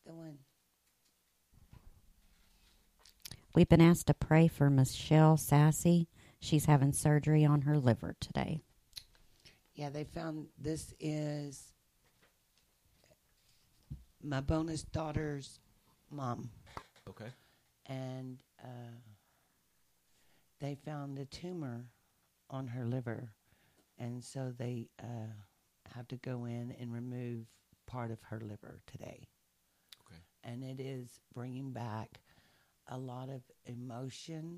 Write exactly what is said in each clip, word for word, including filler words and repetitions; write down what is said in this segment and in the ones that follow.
the one. We've been asked to pray for Michelle Sassy. She's having surgery on her liver today. Yeah, they found this is my bonus daughter's mom. Okay. And uh, they found a tumor on her liver. And so they uh, have to go in and remove part of her liver today. Okay. And it is bringing back a lot of emotion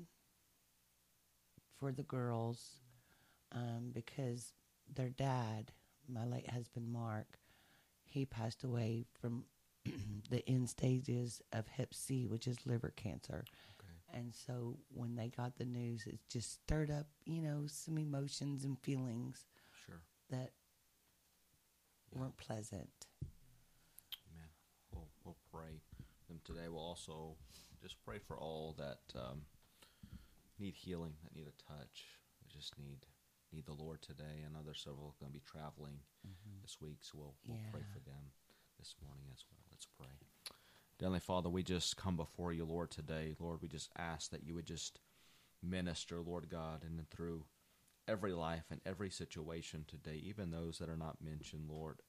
for the girls um, because their dad, my late husband Mark, he passed away from the end stages of hep C, which is liver cancer. Okay. And so when they got the news, it just stirred up, you know, some emotions and feelings Sure. that Yeah. weren't pleasant. Amen. We'll, we'll pray them today. We'll also just pray for all that um, need healing, that need a touch. We just need need the Lord today. I know there's several going to be traveling Mm-hmm. this week, so we'll, we'll Yeah. pray for them this morning as well. Let's pray. Heavenly Father, we just come before you, Lord, today. Lord, we just ask that you would just minister, Lord God, and through every life and every situation today, even those that are not mentioned, Lord.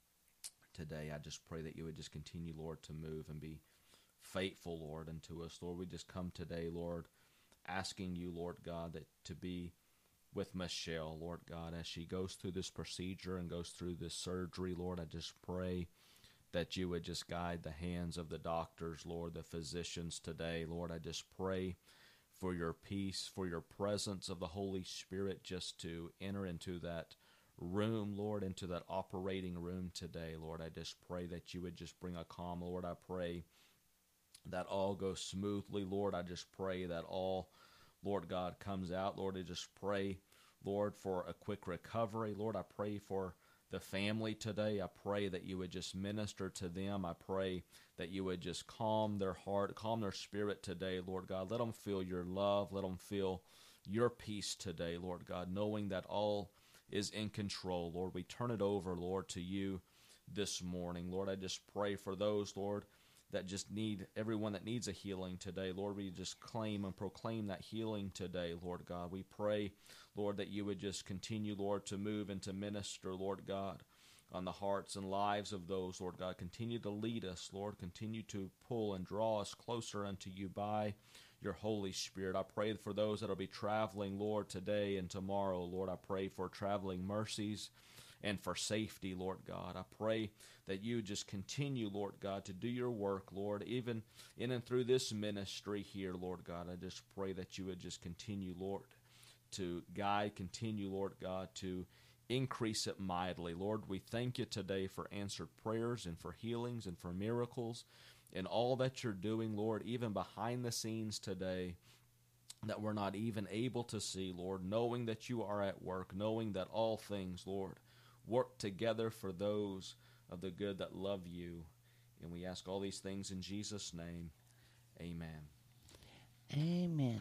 Today, I just pray that you would just continue, Lord, to move and be faithful, Lord, unto us. Lord, we just come today, Lord, asking you, Lord God, that to be with Michelle, Lord God, as she goes through this procedure and goes through this surgery, Lord. I just pray that you would just guide the hands of the doctors, Lord, the physicians today. Lord, I just pray for your peace, for your presence of the Holy Spirit just to enter into that room, Lord, into that operating room today. Lord, I just pray that you would just bring a calm. Lord, I pray that all goes smoothly. Lord, I just pray that all, Lord God, comes out. Lord, I just pray, Lord, for a quick recovery. Lord, I pray for the family today. I pray that you would just minister to them. I pray that you would just calm their heart, calm their spirit today, Lord God. Let them feel your love. Let them feel your peace today, Lord God, knowing that all is in control. Lord, we turn it over, Lord, to you this morning. Lord, I just pray for those, Lord, that just need, everyone that needs a healing today. Lord, we just claim and proclaim that healing today, Lord God. We pray, Lord, that you would just continue, Lord, to move and to minister, Lord God, on the hearts and lives of those, Lord God. Continue to lead us, Lord. Continue to pull and draw us closer unto you by your Holy Spirit. I pray for those that will be traveling, Lord, today and tomorrow. Lord, I pray for traveling mercies and for safety, Lord God. I pray that you just continue, Lord God, to do your work, Lord, even in and through this ministry here, Lord God. I just pray that you would just continue, Lord, to guide, continue, Lord God, to increase it mightily. Lord, we thank you today for answered prayers and for healings and for miracles and all that you're doing, Lord, even behind the scenes today that we're not even able to see, Lord, knowing that you are at work, knowing that all things, Lord, work together for those of the good that love you. And we ask all these things in Jesus' name. Amen. Amen.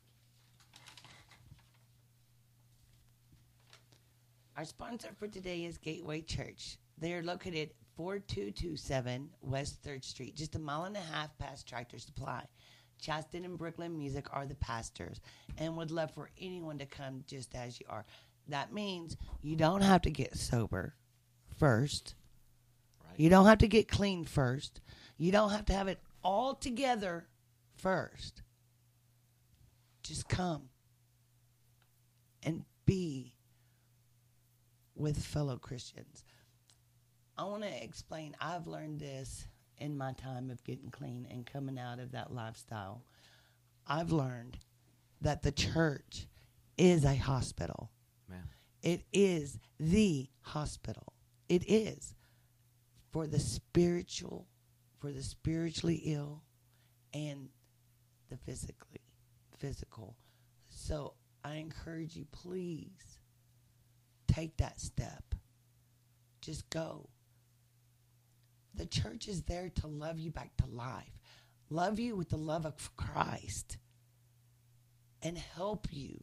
Our sponsor for today is Gateway Church. They are located four two two seven West third Street, just a mile and a half past Tractor Supply. Chaston and Brooklyn Music are the pastors and would love for anyone to come just as you are. That means you don't have to get sober first. Right. You don't have to get clean first. You don't have to have it all together first. Just come and be with fellow Christians. I want to explain, I've learned this in my time of getting clean and coming out of that lifestyle. I've learned that the church is a hospital. Man. It is the hospital. It is for the spiritual, for the spiritually ill and the physically physical. So I encourage you, please take that step. Just go. The church is there to love you back to life. Love you with the love of Christ. And help you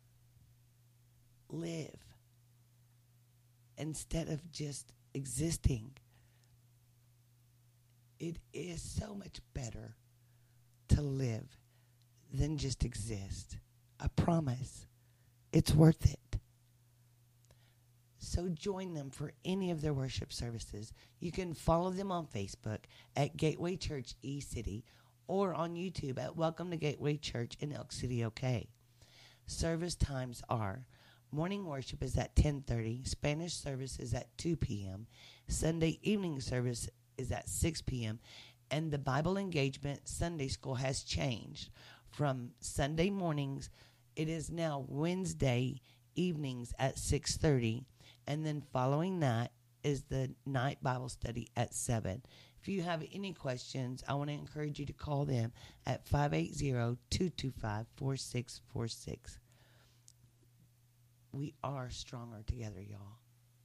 live instead of just existing. It is so much better to live than just exist. I promise. It's worth it. So join them for any of their worship services. You can follow them on Facebook at Gateway Church E-City or on YouTube at Welcome to Gateway Church in Elk City, OK. Service times are morning worship is at ten thirty, Spanish service is at two p.m., Sunday evening service is at six p.m., and the Bible Engagement Sunday School has changed from Sunday mornings. It is now Wednesday evenings at six thirty, and then following that is the night Bible study at seven. If you have any questions, I want to encourage you to call them at five eight zero, two two five, four six four six. We are stronger together, y'all.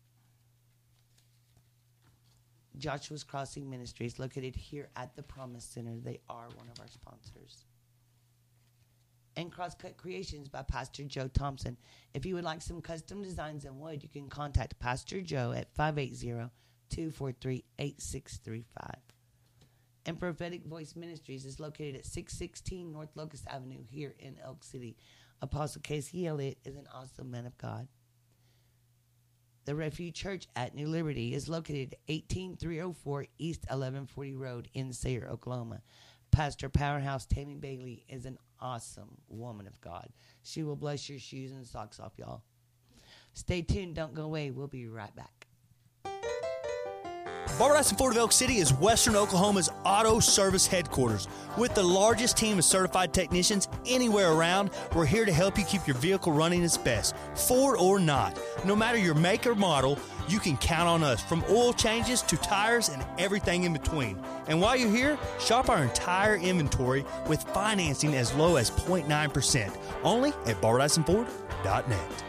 Joshua's Crossing Ministries, located here at the Promise Center. They are one of our sponsors. And Crosscut Creations by Pastor Joe Thompson. If you would like some custom designs in wood, you can contact Pastor Joe at five eight zero, two four three, eight six three five. And Prophetic Voice Ministries is located at six sixteen North Locust Avenue here in Elk City. Apostle Casey Elliott is an awesome man of God. The Refuge Church at New Liberty is located at eighteen three oh four East eleven forty Road in Sayre, Oklahoma. Pastor Powerhouse Tammy Bailey is an awesome woman of God. She will bless your shoes and socks off, y'all. Stay tuned. Don't go away. We'll be right back. Barber-Dyson Ford of Elk City is Western Oklahoma's auto service headquarters. With the largest team of certified technicians anywhere around, we're here to help you keep your vehicle running its best, Ford or not. No matter your make or model, you can count on us, from oil changes to tires and everything in between. And while you're here, shop our entire inventory with financing as low as zero point nine percent, only at barber dyson ford dot net.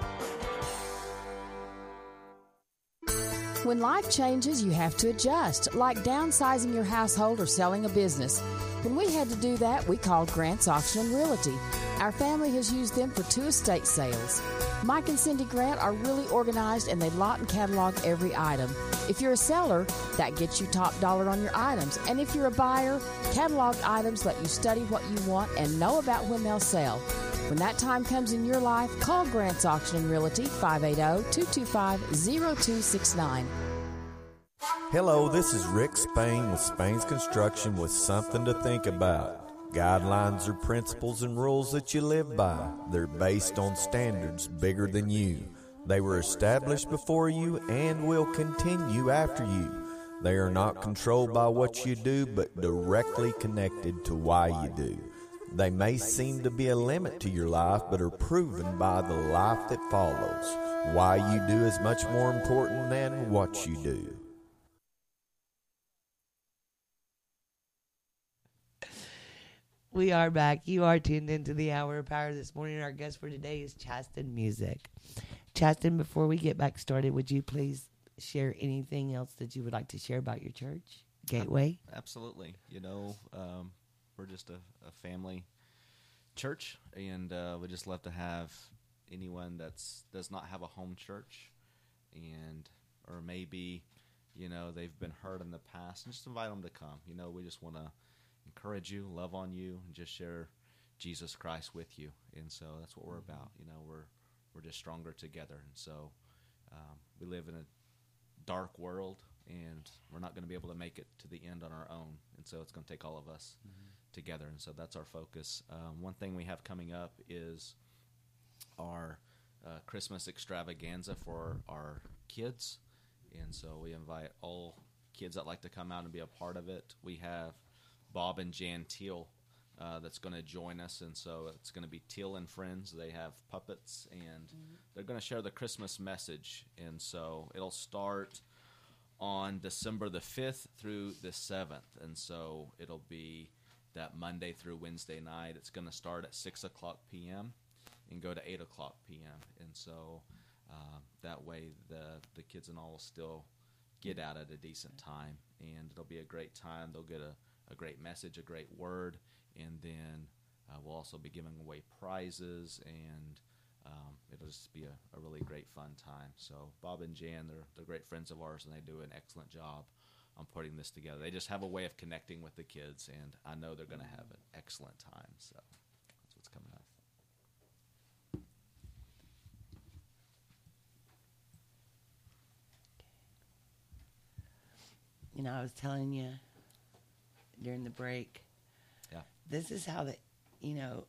When life changes, you have to adjust, like downsizing your household or selling a business. When we had to do that, we called Grant's Auction and Realty. Our family has used them for two estate sales. Mike and Cindy Grant are really organized, and they lot and catalog every item. If you're a seller, that gets you top dollar on your items. And if you're a buyer, catalog items let you study what you want and know about when they'll sell. When that time comes in your life, call Grant's Auction and Realty, five eight zero, two two five, zero two six nine. Hello, this is Rick Spain with Spain's Construction with something to think about. Guidelines are principles and rules that you live by. They're based on standards bigger than you. They were established before you and will continue after you. They are not controlled by what you do, but directly connected to why you do. They may seem to be a limit to your life, but are proven by the life that follows. Why you do is much more important than what you do. We are back. You are tuned into the Hour of Power this morning. Our guest for today is Chasten Music. Chasten, before we get back started, would you please share anything else that you would like to share about your church, Gateway? Absolutely. You know, um, we're just a, a family church, and uh, we just love to have anyone that's does not have a home church, and or maybe, you know, they've been hurt in the past, and just invite them to come. You know, we just want to encourage you, love on you, and just share Jesus Christ with you. And so that's what we're about. You know, we're we're just stronger together. And so um, we live in a dark world, and we're not going to be able to make it to the end on our own. And so it's going to take all of us mm-hmm. together. And so that's our focus. Um, one thing we have coming up is our uh, Christmas extravaganza for our kids. And so we invite all kids that like to come out and be a part of it. We have Bob and Jan Teal uh, that's going to join us, and so it's going to be Teal and Friends. They have puppets, and mm-hmm. they're going to share the Christmas message, and so it'll start on December the fifth through the seventh, and so it'll be that Monday through Wednesday night. It's going to start at six o'clock p.m. and go to eight o'clock p.m., and so uh, that way the, the kids and all will still get out at a decent time, and it'll be a great time. They'll get a a great message, a great word, and then uh, we'll also be giving away prizes, and um, it'll just be a, a really great fun time. So Bob and Jan, they're, they're great friends of ours, and they do an excellent job on putting this together. They just have a way of connecting with the kids, and I know they're going to have an excellent time. So that's what's coming up. You know, I was telling you during the break, Yeah. this is how the, you know,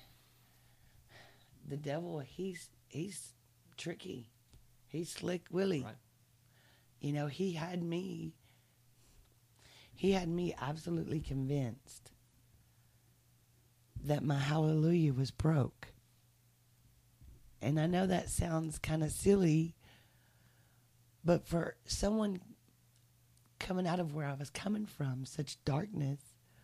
the devil, he's he's tricky. He's slick Willie. Right. You know, he had me, he had me absolutely convinced that my hallelujah was broke. And I know that sounds kind of silly, but for someone coming out of where I was coming from, such darkness,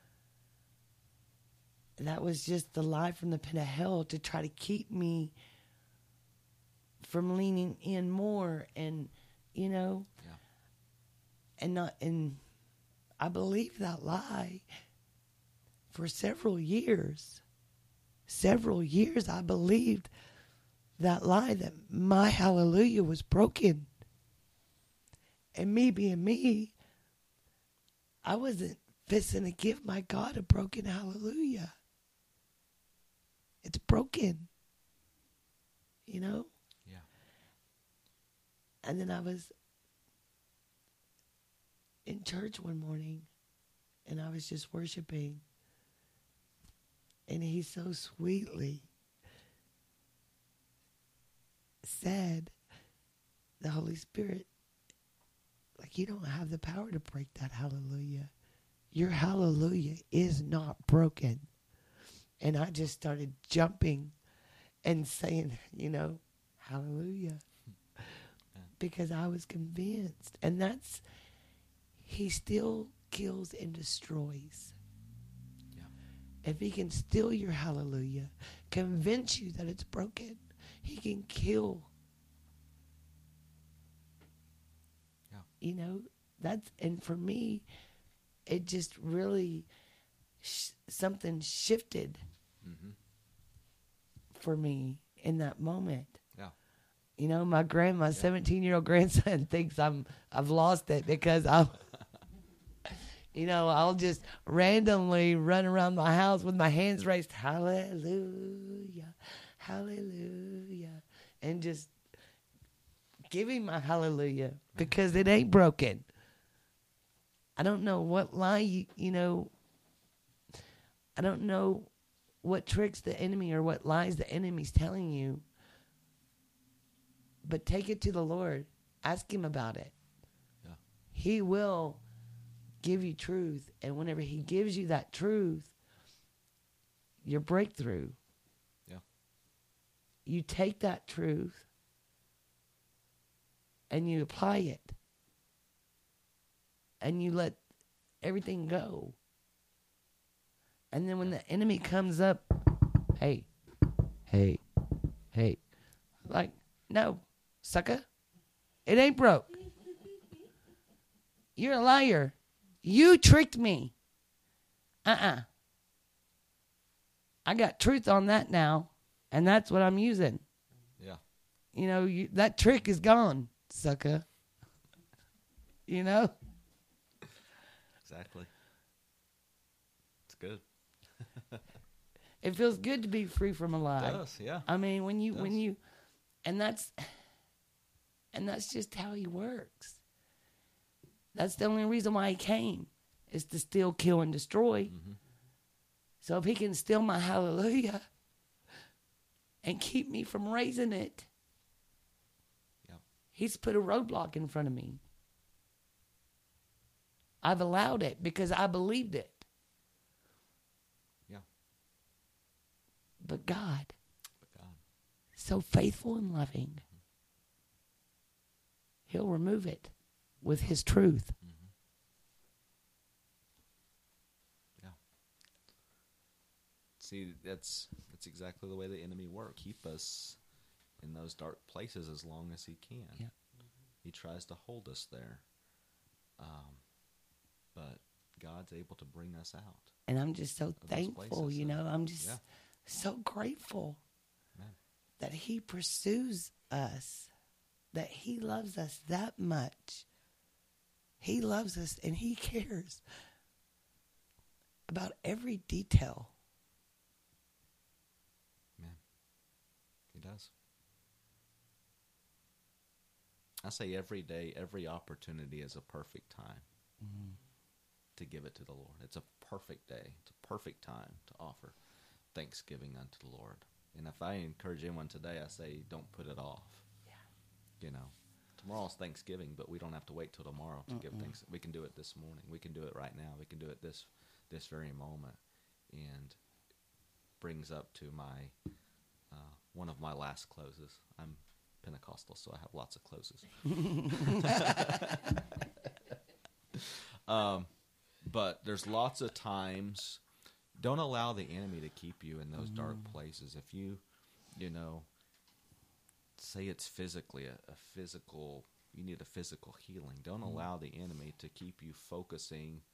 that was just the lie from the pit of hell to try to keep me from leaning in more and, you know, Yeah. and not, and I believed that lie for several years. Several years I believed that lie that my hallelujah was broken. And me being me, I wasn't fixing to give my God a broken hallelujah. It's broken. You know? Yeah. And then I was in church one morning, and I was just worshiping. And he so sweetly said, the Holy Spirit, like, you don't have the power to break that hallelujah. Your hallelujah is not broken. And I just started jumping and saying, you know, hallelujah. Because I was convinced. And that's, he still kills and destroys. Yeah. If he can steal your hallelujah, convince you that it's broken, he can kill. Yeah. You know, that's, and for me, it just really, sh- something shifted Mm-hmm. for me in that moment. Yeah. You know, my grand, my seventeen-year-old grandson thinks I'm, I've lost it because I'm, you know, I'll just randomly run around my house with my hands raised, hallelujah, hallelujah, and just giving my hallelujah because it ain't broken. I don't know what lie, you, you know, I don't know what tricks the enemy or what lies the enemy's telling you. But take it to the Lord. Ask him about it. Yeah. He will give you truth. And whenever he gives you that truth, your breakthrough, Yeah. you take that truth and you apply it. And you let everything go. And then when the enemy comes up, hey, hey, hey, like, no, sucker, it ain't broke. You're a liar. You tricked me. Uh-uh. I got truth on that now, and that's what I'm using. Yeah. You know, you, that trick is gone, sucker. You know? Exactly. It's good. It feels good to be free from a lie. It does, yeah. I mean, when you, It when does. you, and that's, and that's just how he works. That's the only reason why he came, is to steal, kill, and destroy. Mm-hmm. So if he can steal my hallelujah and keep me from raising it, Yeah. he's put a roadblock in front of me. I've allowed it because I believed it. Yeah. But God, But God. so faithful and loving, he'll remove it with his truth. Mm-hmm. Yeah. See, that's that's exactly the way the enemy works. Keep us in those dark places as long as he can. Yeah. He tries to hold us there. Um, but God's able to bring us out. And I'm just so those thankful, places, you so, know, I'm just yeah. so grateful Amen. that he pursues us, that he loves us that much. He loves us, and he cares about every detail. Man, he does. I say every day, every opportunity is a perfect time mm-hmm. to give it to the Lord. It's a perfect day. It's a perfect time to offer thanksgiving unto the Lord. And if I encourage anyone today, I say don't put it off. Yeah. You know, tomorrow's Thanksgiving, but we don't have to wait till tomorrow to Mm-mm. give thanks. We can do it this morning. We can do it right now. We can do it this this very moment. And brings up to my uh, one of my last closes. I'm Pentecostal, so I have lots of closes. um, but there's lots of times, don't allow the enemy to keep you in those mm-hmm. dark places. If you, you know, say it's physically a, a physical, you need a physical healing. Don't mm-hmm. allow the enemy to keep you focusing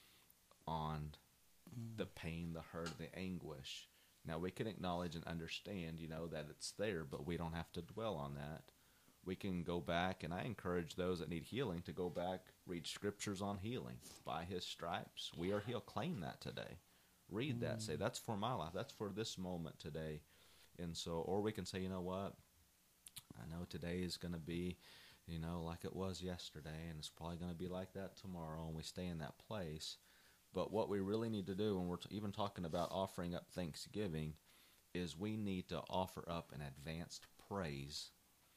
on mm-hmm. the pain, the hurt, the anguish. Now, we can acknowledge and understand, you know, that it's there, but we don't have to dwell on that. We can go back, and I encourage those that need healing to go back, read scriptures on healing. By his stripes, we are healed. Claim that today. Read that. Say, that's for my life. That's for this moment today. And so, or we can say, you know what? I know today is going to be, you know, like it was yesterday, and it's probably going to be like that tomorrow, and we stay in that place. But what we really need to do, when we're t- even talking about offering up thanksgiving, is we need to offer up an advanced praise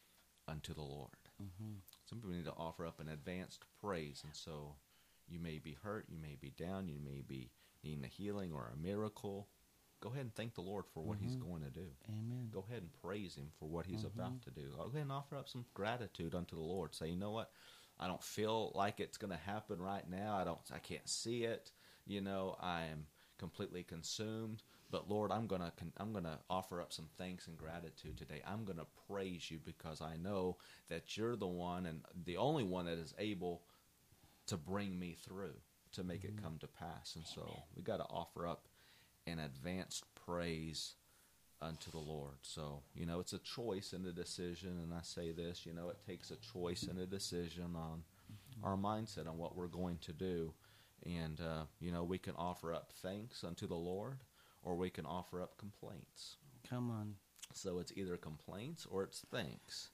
unto the Lord. Mm-hmm. Some people need to offer up an advanced praise. And so you may be hurt, you may be down, you may be needing a healing or a miracle. Go ahead and thank the Lord for what mm-hmm. he's going to do. Amen. Go ahead and praise him for what he's mm-hmm. about to do. Go ahead and offer up some gratitude unto the Lord. Say, you know what? I don't feel like it's going to happen right now. I don't. I can't see it. You know, I am completely consumed. But Lord, I'm gonna I'm gonna offer up some thanks and gratitude today. I'm gonna praise you because I know that you're the one and the only one that is able to bring me through, to make mm-hmm. it come to pass. And so we got to offer up an advanced praise unto the Lord. So, you know, it's a choice and a decision. And I say this, you know, it takes a choice and a decision on mm-hmm. our mindset on what we're going to do. And, uh, you know, we can offer up thanks unto the Lord, or we can offer up complaints. Come on. So it's either complaints or it's thanks.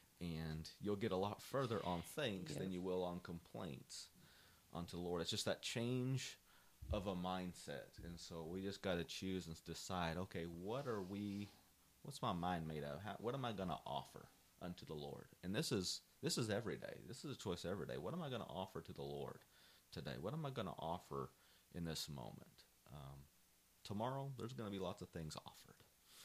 And you'll get a lot further on thanks yes. than you will on complaints unto the Lord. It's just that change of a mindset. And so we just got to choose and decide, okay, what are we, what's my mind made of? How, what am I going to offer unto the Lord? And this is, this is every day. This is a choice every day. What am I going to offer to the Lord today? What am I going to offer in this moment? Um, tomorrow, there's going to be lots of things offered.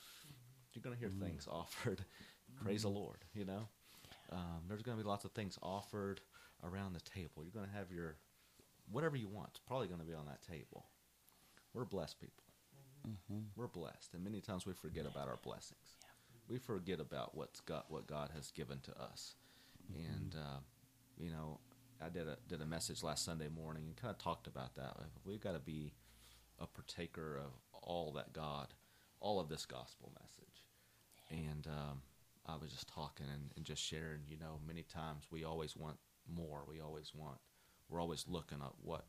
You're going to hear mm. things offered. Praise mm. the Lord, you know. Um, there's going to be lots of things offered around the table. You're going to have your, whatever you want, it's probably going to be on that table. We're blessed people. Mm-hmm. We're blessed. And many times we forget about our blessings. Yeah. We forget about what's got, what God has given to us. Mm-hmm. And, uh, you know, I did a did a message last Sunday morning and kind of talked about that. We've got to be a partaker of all that God, all of this gospel message. And um, I was just talking and, and just sharing, you know, many times we always want more. We always want, we're always looking at what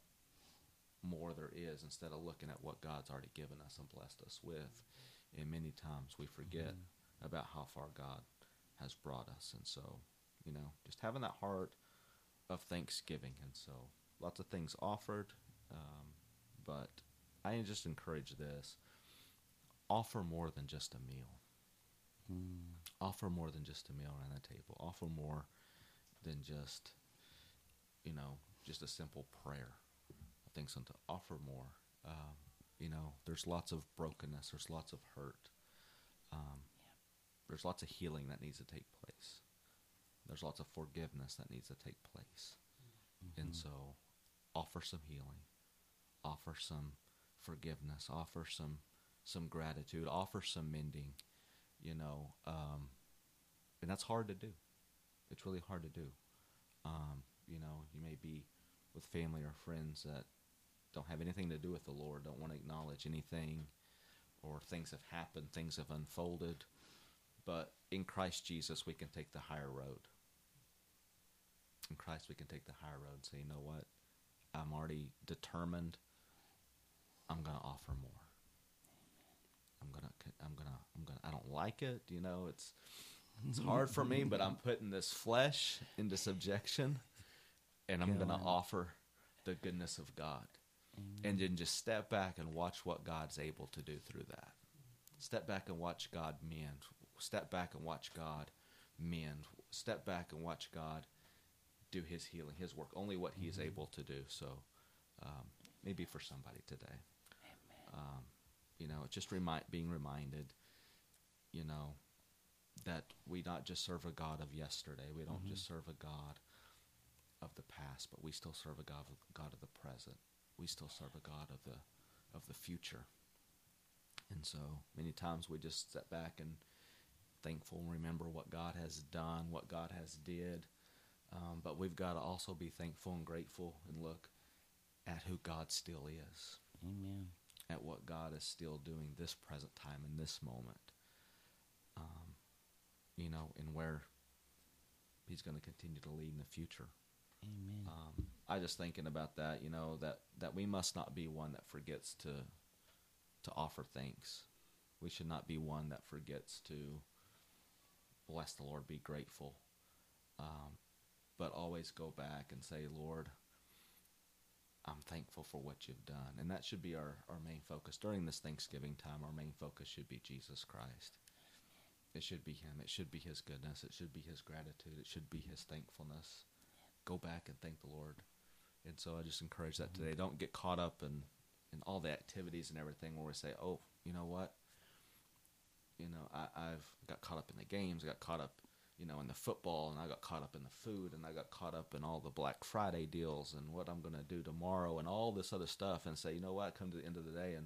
more there is instead of looking at what God's already given us and blessed us with. And many times we forget mm-hmm. about how far God has brought us. And so, you know, just having that heart of thanksgiving. And so lots of things offered, um, but I just encourage this. Offer more than just a meal. Mm. Offer more than just a meal around the table. Offer more than just, you know, just a simple prayer. I think something to offer more. Um, you know, there's lots of brokenness. There's lots of hurt. Um, yeah. There's lots of healing that needs to take place. There's lots of forgiveness that needs to take place. Mm-hmm. And so offer some healing. Offer some forgiveness. Offer some some gratitude. Offer some mending. You know, um, and that's hard to do. It's really hard to do. Um, you know, you may be with family or friends that don't have anything to do with the Lord, don't want to acknowledge anything, or things have happened, things have unfolded. But in Christ Jesus, we can take the higher road. In Christ, we can take the higher road and say, you know what? I'm already determined. I'm going to offer more. I'm going to, I'm going to, I'm going to, I don't like it. You know, it's, it's hard for me, but I'm putting this flesh into subjection, and I'm going to offer the goodness of God. Amen. And then just step back and watch what God's able to do through that. Step back and watch God mend. Step back and watch God mend. Step back and watch God do his healing, his work, only what he is able to do. So um, maybe for somebody today. Um, you know, just remind, being reminded, you know, that we not just serve a God of yesterday. We don't mm-hmm. just serve a God of the past, but we still serve a God of, God of the present. We still serve a God of the of the future. And so many times we just step back and thankful and remember what God has done, what God has did. Um, but we've got to also be thankful and grateful and look at who God still is. Amen. At what God is still doing this present time in this moment. Um, you know, and where he's going to continue to lead in the future. Amen. Um, I just thinking about that, you know, that, that we must not be one that forgets to to offer thanks. We should not be one that forgets to bless the Lord, be grateful, um, but always go back and say, Lord, I'm thankful for what you've done. And that should be our, our main focus. During this Thanksgiving time, our main focus should be Jesus Christ. It should be him. It should be his goodness. It should be his gratitude. It should be his thankfulness. Go back and thank the Lord. And so I just encourage that today. Don't get caught up in, in all the activities and everything where we say, oh, you know what? You know, I, I've got caught up in the games. I got caught up, you know, in the football, and I got caught up in the food, and I got caught up in all the Black Friday deals and what I'm going to do tomorrow and all this other stuff, and say, you know what? Come to the end of the day, and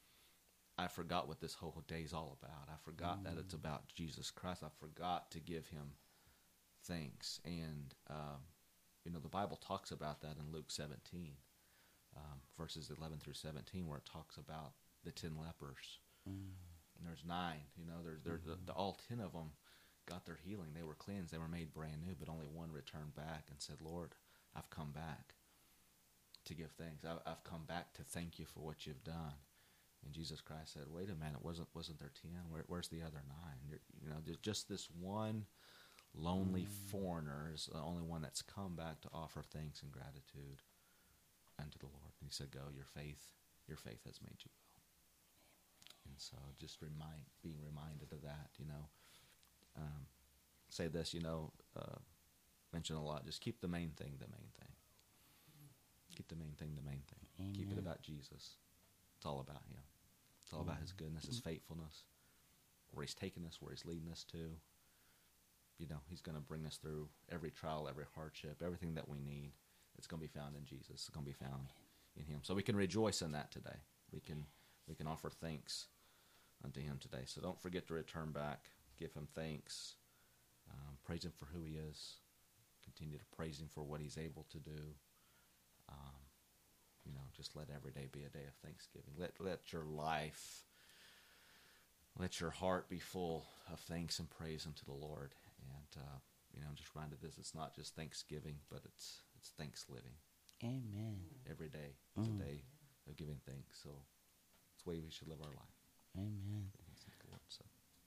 I forgot what this whole day's all about. I forgot mm. that it's about Jesus Christ. I forgot to give him thanks. And, um, you know, the Bible talks about that in Luke seventeen, um, verses eleven through seventeen, where it talks about the ten lepers. Mm. And there's nine, you know, there's, there's mm-hmm. the, the, all ten of them got their healing. They were cleansed. They were made brand new, but only one returned back and said, Lord, I've come back to give thanks. I've, I've come back to thank you for what you've done. And Jesus Christ said, wait a minute, wasn't wasn't there ten? Where, where's the other nine? You're, you know, there's just this one lonely mm. foreigner is the only one that's come back to offer thanks and gratitude unto the Lord. And he said, go, your faith, your faith has made you well. And so just remind, being reminded of that, you know. Um, say this, you know, uh, mention a lot, just keep the main thing the main thing. Keep the main thing the main thing. Amen. Keep it about Jesus. It's all about him. It's all Amen. About his goodness, his faithfulness, where he's taking us, where he's leading us to. You know, he's going to bring us through every trial, every hardship, everything that we need. It's going to be found in Jesus. It's going to be found in him. So we can rejoice in that today. We can we can offer thanks unto him today. So don't forget to return back. Give him thanks. Um, praise him for who he is. Continue to praise him for what he's able to do. Um, you know, just let every day be a day of thanksgiving. Let let your life, let your heart be full of thanks and praise unto the Lord. And uh, you know, I'm just reminded this: it's not just Thanksgiving, but it's it's thanks living. Amen. Every day is mm. a day of giving thanks. So it's the way we should live our life. Amen. Lord, so.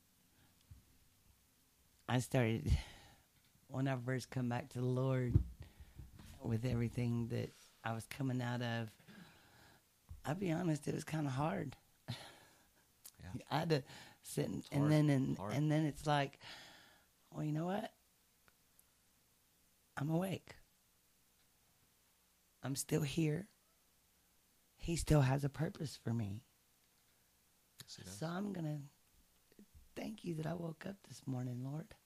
I started when I first come back to the Lord with everything that I was coming out of. I'll be honest, it was kind of hard. Yeah. I had to sit and, hard, and then and, hard. and then it's like, well, you know what? I'm awake. I'm still here. He still has a purpose for me. Yes, so I'm going to thank you that I woke up this morning, Lord.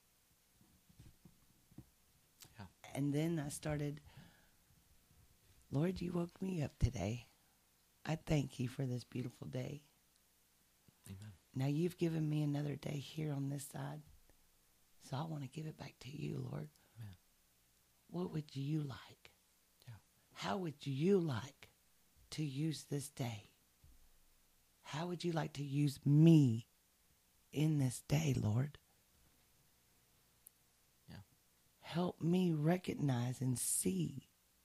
Yeah. And then I started, Lord, you woke me up today. I thank you for this beautiful day. Amen. Now you've given me another day here on this side, so I want to give it back to you, Lord. Amen. What would you like? Yeah. How would you like to use this day? How would you like to use me in this day, Lord? Yeah. help me recognize and see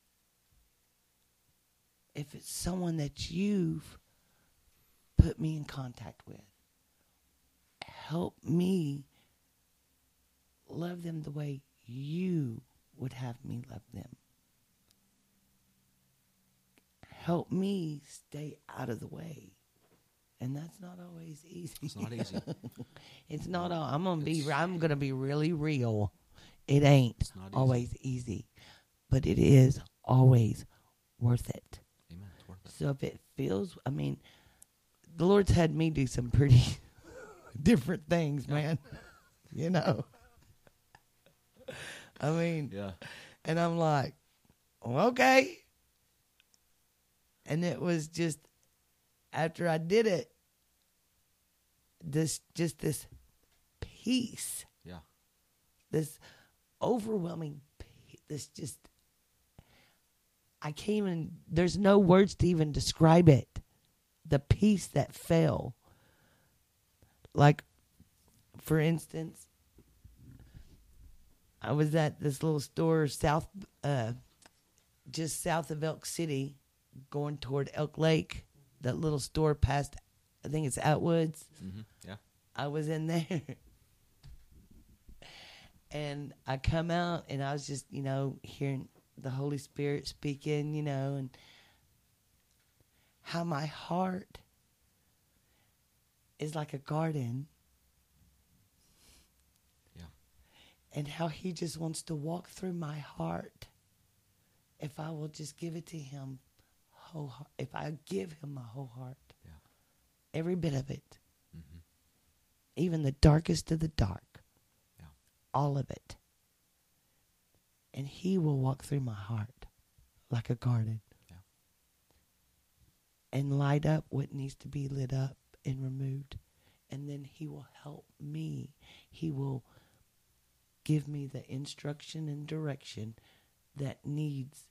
if it's someone that you've put me in contact with. Help me love them the way you would have me love them. Help me stay out of the way. And that's not always easy. It's not easy. It's not all. I'm gonna be. I'm gonna be really real. It ain't It's not easy. always easy, but it is always worth it. Amen. It's worth it. So if it feels, I mean, the Lord's had me do some pretty different things, man. You know. I mean, Yeah. and I'm like, well, okay. And it was just after I did it, this just this peace, Yeah. this overwhelming peace, this just I can't even. There's no words to even describe it. The peace that fell. Like, for instance, I was at this little store south, uh, just south of Elk City, going toward Elk Lake. That little store past, I think it's Atwoods. Mm-hmm. Yeah. I was in there. And I come out and I was just, you know, hearing the Holy Spirit speaking, you know, and how my heart is like a garden. Yeah. And how he just wants to walk through my heart if I will just give it to him. Whole, if I give him my whole heart. Yeah. Every bit of it. Mm-hmm. Even the darkest of the dark. Yeah. All of it. And he will walk through my heart like a garden. Yeah. And light up what needs to be lit up and removed. And then he will help me. He will give me the instruction and direction that needs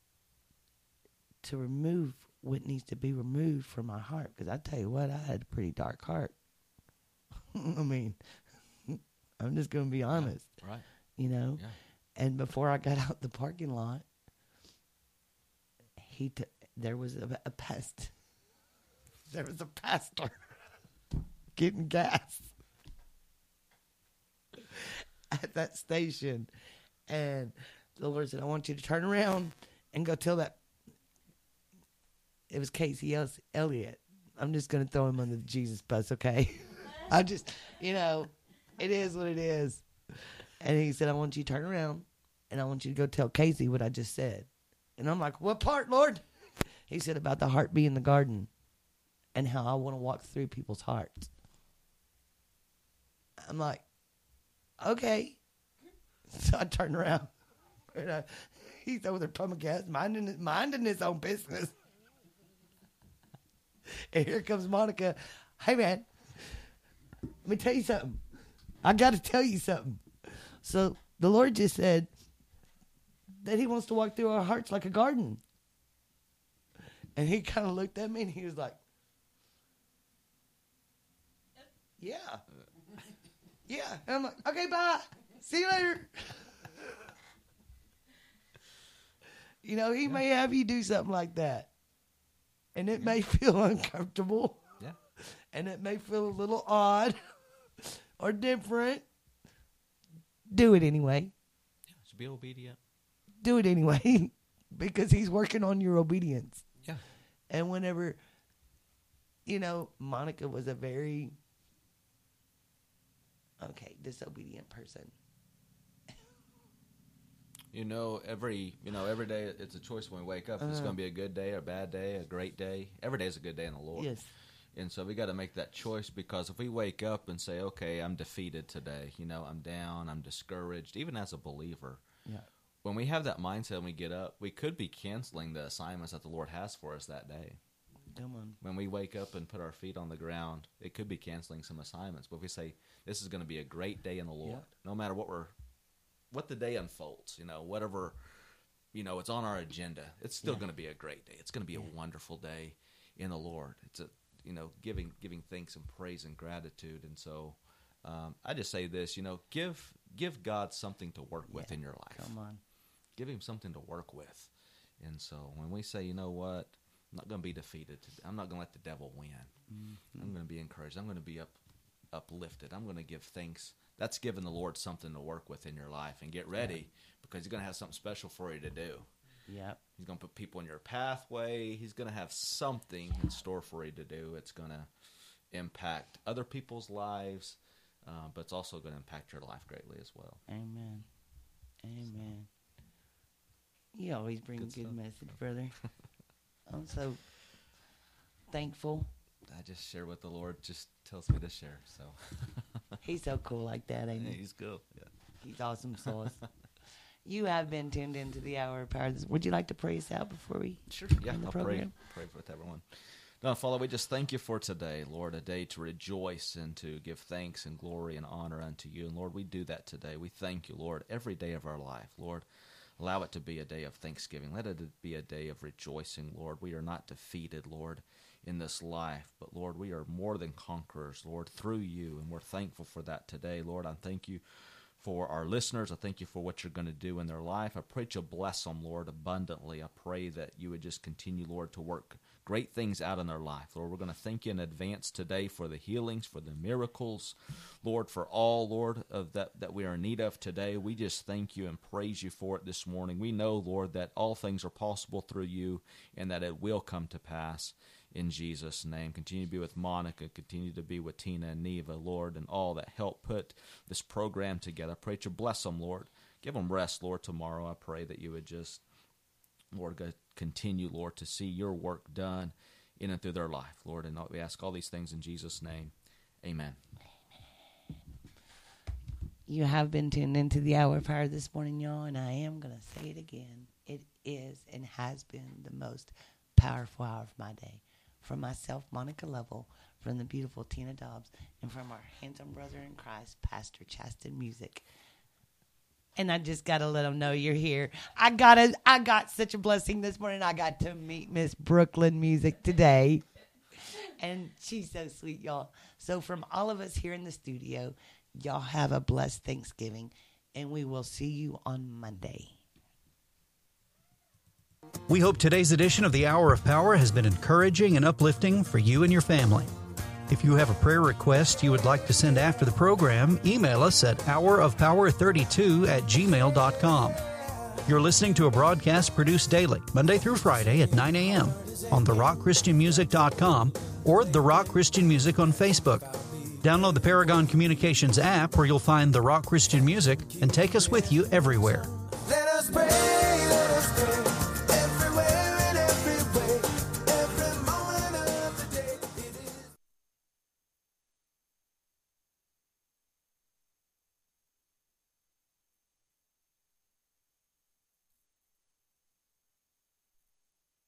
to remove what needs to be removed from my heart. Because I tell you what, I had a pretty dark heart. I mean, I'm just going to be honest. Yeah. Right. You know? Yeah. And before I got out the parking lot, he t- there was a, a pest. There was a pastor getting gas at that station. And the Lord said, I want you to turn around and go tell that. It was Casey El- Elliott. I'm just going to throw him under the Jesus bus, okay? I just, you know, it is what it is. And he said, I want you to turn around, and I want you to go tell Casey what I just said. And I'm like, what part, Lord? He said about the heart being the garden and how I want to walk through people's hearts. I'm like, okay. So I turned around. And I, he's over there pumping gas, minding, minding his own business. And here comes Monica. Hey, man, let me tell you something. I got to tell you something. So the Lord just said that he wants to walk through our hearts like a garden. And he kind of looked at me and he was like, yeah. Yeah. And I'm like, okay, bye. See you later. You know, he yeah. may have you do something like that. And it yeah. may feel uncomfortable. Yeah. And it may feel a little odd or different. Do it anyway. Yeah, just be obedient. Do it anyway. Because he's working on your obedience. Yeah. And whenever, you know, Monica was a very, okay, disobedient person. You know, every you know every day it's a choice when we wake up. Uh, it's going to be a good day or a bad day, a great day. Every day is a good day in the Lord. Yes. And so we got to make that choice, because if we wake up and say, okay, I'm defeated today, you know, I'm down, I'm discouraged, even as a believer. Yeah. When we have that mindset and we get up, we could be canceling the assignments that the Lord has for us that day. Come on. When we wake up and put our feet on the ground, it could be canceling some assignments. But if we say, this is going to be a great day in the Lord, yeah. no matter what we're what the day unfolds, you know, whatever, you know, it's on our agenda, it's still yeah. going to be a great day. It's going to be yeah. a wonderful day in the Lord. It's a, you know, giving giving thanks and praise and gratitude. And so Um, I just say this, you know, give give God something to work with Yeah, in your life. Come on. Give him something to work with. And so when we say, you know what, I'm not going to be defeated. I'm not going to let the devil win. Mm-hmm. I'm going to be encouraged. I'm going to be up, uplifted. I'm going to give thanks. That's giving the Lord something to work with in your life. And get ready yeah. because he's going to have something special for you to do. Yep. He's going to put people in your pathway. He's going to have something in store for you to do. It's going to impact other people's lives, uh, but it's also going to impact your life greatly as well. Amen. Amen. You always bring good a good stuff. Message, brother. I'm so thankful. I just share what the Lord just tells me to share. So he's so cool like that, ain't he? He's cool. Yeah. He's awesome sauce. You have been tuned into the Hour of Power. Would you like to pray us out before we sure? Yeah, end the I'll program? pray. Pray with everyone. Now, Father, we just thank you for today, Lord, a day to rejoice and to give thanks and glory and honor unto you. And Lord, we do that today. We thank you, Lord, every day of our life, Lord. Allow it to be a day of thanksgiving. Let it be a day of rejoicing, Lord. We are not defeated, Lord, in this life. But, Lord, we are more than conquerors, Lord, through you. And we're thankful for that today, Lord. I thank you for our listeners. I thank you for what you're going to do in their life. I pray that you'll bless them, Lord, abundantly. I pray that you would just continue, Lord, to work great things out in their life. Lord, we're going to thank you in advance today for the healings, for the miracles, Lord, for all, Lord, of that, that we are in need of today. We just thank you and praise you for it this morning. We know, Lord, that all things are possible through you and that it will come to pass in Jesus' name. Continue to be with Monica, continue to be with Tina and Neva, Lord, and all that help put this program together. I pray that you bless them, Lord. Give them rest, Lord, tomorrow. I pray that you would just, Lord, go continue, Lord, to see your work done in and through their life, Lord. And we ask all these things in Jesus' name. Amen. You have been tuned into the Hour of Power this morning, y'all, and I am going to say it again. It is and has been the most powerful hour of my day. From myself, Monica Lovell, from the beautiful Tina Dobbs, and from our handsome brother in Christ, Pastor Chaston Music. And I just got to let them know you're here. I got a, I got such a blessing this morning. I got to meet Miss Brooklyn Music today. And she's so sweet, y'all. So from all of us here in the studio, y'all have a blessed Thanksgiving. And we will see you on Monday. We hope today's edition of the Hour of Power has been encouraging and uplifting for you and your family. If you have a prayer request you would like to send after the program, email us at hour of power thirty-two at gmail dot com. You're listening to a broadcast produced daily, Monday through Friday at nine a.m. on the rock christian music dot com or The Rock Christian Music on Facebook. Download the Paragon Communications app where you'll find The Rock Christian Music and take us with you everywhere.